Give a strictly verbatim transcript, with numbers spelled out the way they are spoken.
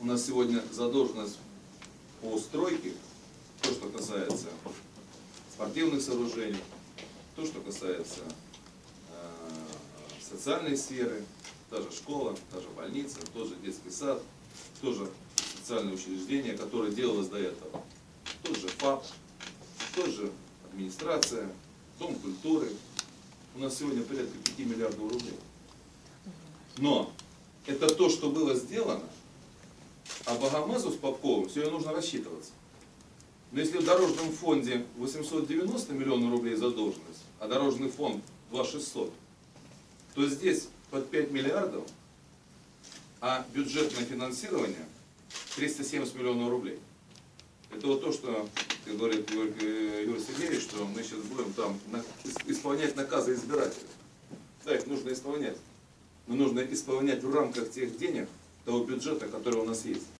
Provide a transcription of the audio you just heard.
У нас сегодня задолженность по стройке, то, что касается спортивных сооружений, то, что касается э, социальной сферы, та же школа, та же больница, тот же детский сад, тоже социальное учреждение, которое делалось до этого, тот же ФАП, тот же администрация, Дом культуры. У нас сегодня порядка пяти миллиардов рублей. Но это то, что было сделано, а Богомазу с Попковым сегодня нужно рассчитываться. Но если в дорожном фонде восемьсот девяносто миллионов рублей задолженность, а дорожный фонд два тысячи шестьсот, то здесь под пять миллиардов, а бюджетное финансирование триста семьдесят миллионов рублей. Это вот то, что говорит Юрий Сергеевич, что мы сейчас будем там исполнять наказы избирателей. Да, их нужно исполнять. Но нужно исполнять в рамках тех денег, того бюджета, который у нас есть.